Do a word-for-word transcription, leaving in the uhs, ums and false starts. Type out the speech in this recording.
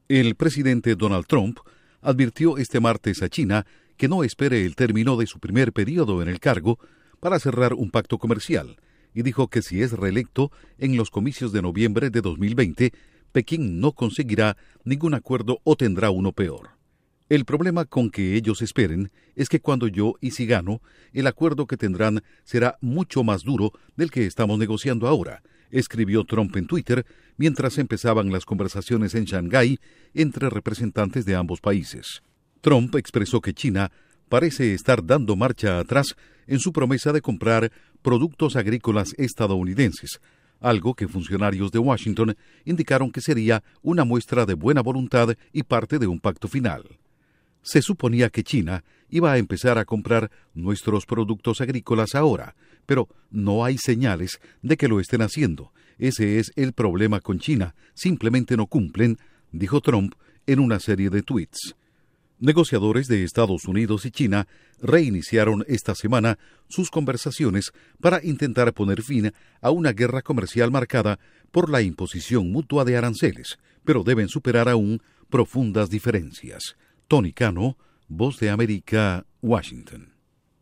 El presidente Donald Trump advirtió este martes a China que no espere el término de su primer periodo en el cargo para cerrar un pacto comercial, y dijo que si es reelecto en los comicios de noviembre de dos mil veinte, Pekín no conseguirá ningún acuerdo o tendrá uno peor. El problema con que ellos esperen es que cuando yo y si gano, el acuerdo que tendrán será mucho más duro del que estamos negociando ahora, escribió Trump en Twitter mientras empezaban las conversaciones en Shanghái entre representantes de ambos países. Trump expresó que China parece estar dando marcha atrás en su promesa de comprar productos agrícolas estadounidenses, algo que funcionarios de Washington indicaron que sería una muestra de buena voluntad y parte de un pacto final. Se suponía que China iba a empezar a comprar nuestros productos agrícolas ahora, pero no hay señales de que lo estén haciendo. Ese es el problema con China, simplemente no cumplen, dijo Trump en una serie de tweets. Negociadores de Estados Unidos y China reiniciaron esta semana sus conversaciones para intentar poner fin a una guerra comercial marcada por la imposición mutua de aranceles, pero deben superar aún profundas diferencias. Tony Cano, Voz de América, Washington.